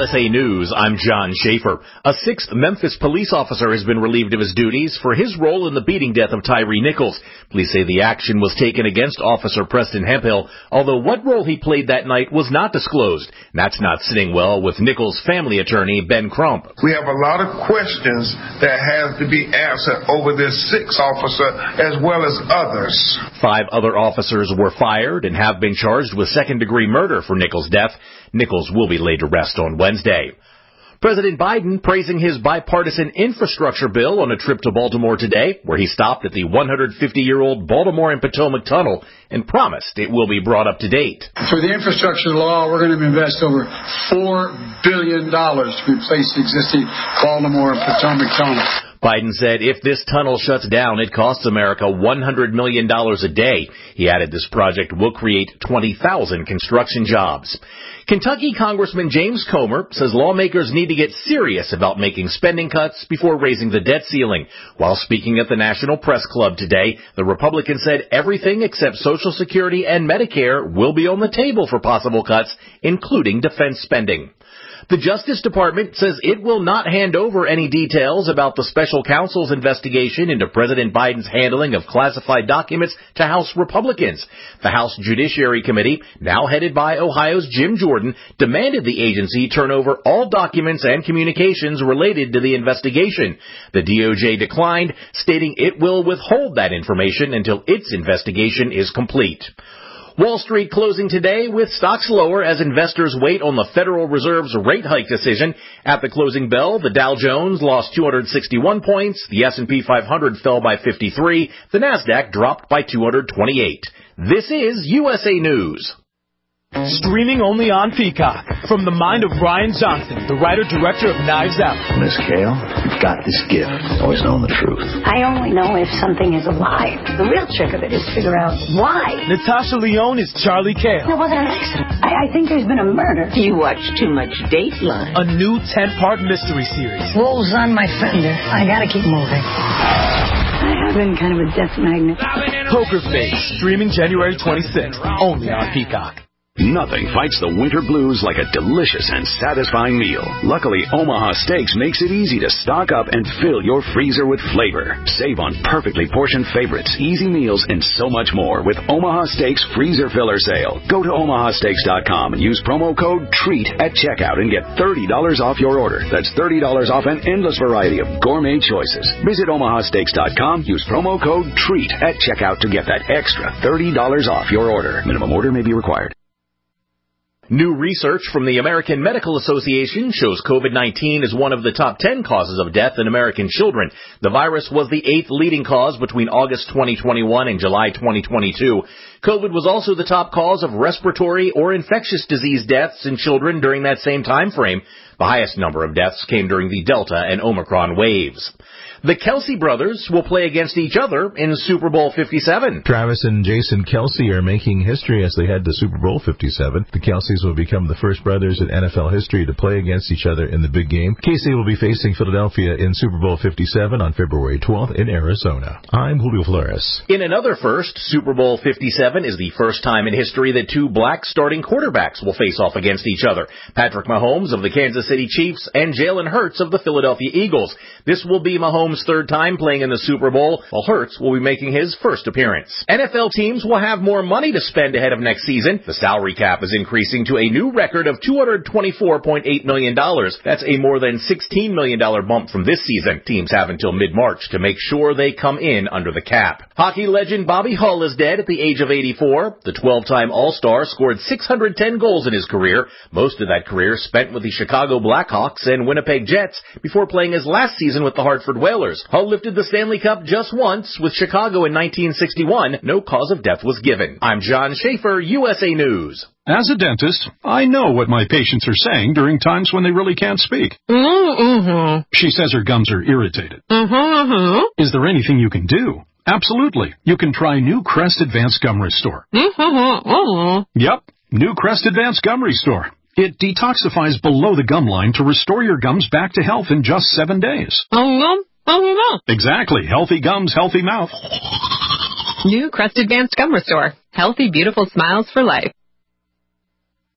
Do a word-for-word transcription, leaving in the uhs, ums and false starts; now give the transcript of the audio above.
U S A News, I'm John Schaefer. A sixth Memphis police officer has been relieved of his duties for his role in the beating death of Tyree Nichols. Police say the action was taken against Officer Preston Hemphill, although what role he played that night was not disclosed. And that's not sitting well with Nichols' family attorney, Ben Crump. We have a lot of questions that have to be answered over this sixth officer as well as others. Five other officers were fired and have been charged with second-degree murder for Nichols' death. Nichols will be laid to rest on Wednesday. President Biden praising his bipartisan infrastructure bill on a trip to Baltimore today, where he stopped at the one hundred fifty-year-old Baltimore and Potomac Tunnel and promised it will be brought up to date. Through the infrastructure law, we're going to invest over four billion dollars to replace the existing Baltimore and Potomac Tunnel. Biden said if this tunnel shuts down, it costs America one hundred million dollars a day. He added this project will create twenty thousand construction jobs. Kentucky Congressman James Comer says lawmakers need to get serious about making spending cuts before raising the debt ceiling. While speaking at the National Press Club today, the Republican said everything except Social Security and Medicare will be on the table for possible cuts, including defense spending. The Justice Department says it will not hand over any details about the special counsel's investigation into President Biden's handling of classified documents to House Republicans. The House Judiciary Committee, now headed by Ohio's Jim Jordan, demanded the agency turn over all documents and communications related to the investigation. The D O J declined, stating it will withhold that information until its investigation is complete. Wall Street closing today with stocks lower as investors wait on the Federal Reserve's rate hike decision. At the closing bell, the Dow Jones lost two hundred sixty-one points, the S and P five hundred fell by fifty-three, the Nasdaq dropped by two hundred twenty-eight. This is U S A News. Streaming only on Peacock. From the mind of Rian Johnson, the writer-director of Knives Out. Miss Kale, you've got this gift, always knowing the truth. I only know if something is alive. The real trick of it is to figure out why. Natasha Lyonne is Charlie Kale. It wasn't an accident. I, I think there's been a murder. You watch too much Dateline. A new ten-part mystery series. Wolves on my fender. I gotta keep moving. I have been kind of a death magnet. Poker Face, streaming January twenty-sixth, only on Peacock. Nothing fights the winter blues like a delicious and satisfying meal. Luckily, Omaha Steaks makes it easy to stock up and fill your freezer with flavor. Save on perfectly portioned favorites, easy meals, and so much more with Omaha Steaks Freezer Filler Sale. Go to omaha steaks dot com and use promo code TREAT at checkout and get thirty dollars off your order. That's thirty dollars off an endless variety of gourmet choices. Visit omaha steaks dot com, use promo code TREAT at checkout to get that extra thirty dollars off your order. Minimum order may be required. New research from the American Medical Association shows COVID nineteen is one of the top ten causes of death in American children. The virus was the eighth leading cause between August twenty twenty-one and July twenty twenty-two. COVID was also the top cause of respiratory or infectious disease deaths in children during that same time frame. The highest number of deaths came during the Delta and Omicron waves. The Kelce brothers will play against each other in Super Bowl fifty-seven. Travis and Jason Kelce are making history as they head to Super Bowl fifty-seven. The Kelces will become the first brothers in N F L history to play against each other in the big game. K C will be facing Philadelphia in Super Bowl fifty-seven on February twelfth in Arizona. I'm Julio Flores. In another first, Super Bowl fifty-seven is the first time in history that two black starting quarterbacks will face off against each other. Patrick Mahomes of the Kansas City Chiefs and Jalen Hurts of the Philadelphia Eagles. This will be Mahomes' third time playing in the Super Bowl, while Hurts will be making his first appearance. N F L teams will have more money to spend ahead of next season. The salary cap is increasing to a new record of two hundred twenty-four point eight million dollars. That's a more than sixteen million dollars bump from this season. Teams have until mid-March to make sure they come in under the cap. Hockey legend Bobby Hull is dead at the age of eighty-four. The twelve-time All-Star scored six hundred ten goals in his career. Most of that career spent with the Chicago Blackhawks and Winnipeg Jets before playing his last season with the Hartford Whalers. Hull lifted the Stanley Cup just once with Chicago in nineteen sixty-one. No cause of death was given. I'm John Schaefer, U S A News. As a dentist, I know what my patients are saying during times when they really can't speak. Mm-hmm. She says her gums are irritated. Mm-hmm. Is there anything you can do? Absolutely. You can try new Crest Advanced Gum Restore. Mm-hmm. Yep, new Crest Advanced Gum Restore. It detoxifies below the gum line to restore your gums back to health in just seven days. Mm-hmm. Exactly. Healthy gums, healthy mouth. New Crest Advanced Gum Restore. Healthy, beautiful smiles for life.